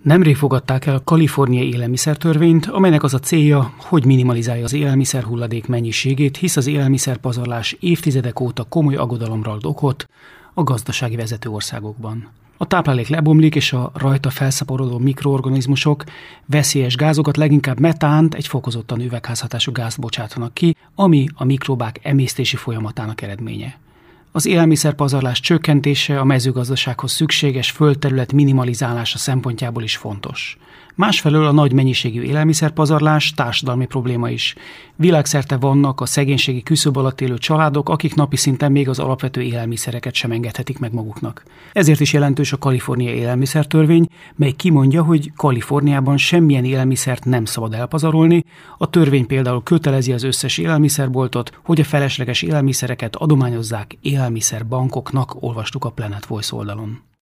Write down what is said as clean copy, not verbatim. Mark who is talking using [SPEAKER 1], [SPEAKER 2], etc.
[SPEAKER 1] Nemrég fogadták el a kaliforniai élelmiszertörvényt, amelynek az a célja, hogy minimalizálja az élelmiszerhulladék mennyiségét, hisz az élelmiszerpazarlás évtizedek óta komoly aggodalomra ad okot a gazdasági vezető országokban. A táplálék lebomlik, és a rajta felszaporodó mikroorganizmusok veszélyes gázokat, leginkább metánt, egy fokozottan üvegházhatású gázt bocsátanak ki, ami a mikróbák emésztési folyamatának eredménye. Az élelmiszerpazarlás csökkentése a mezőgazdasághoz szükséges földterület minimalizálása szempontjából is fontos. Másfelől a nagy mennyiségű élelmiszerpazarlás társadalmi probléma is. Világszerte vannak a szegénységi küszöb alatt élő családok, akik napi szinten még az alapvető élelmiszereket sem engedhetik meg maguknak. Ezért is jelentős a kaliforniai élelmiszertörvény, mely kimondja, hogy Kaliforniában semmilyen élelmiszert nem szabad elpazarolni. A törvény például kötelezi az összes élelmiszerboltot, hogy a felesleges élelmiszereket adományozzák élelmiszerbankoknak, olvastuk a Planet Voice oldalon.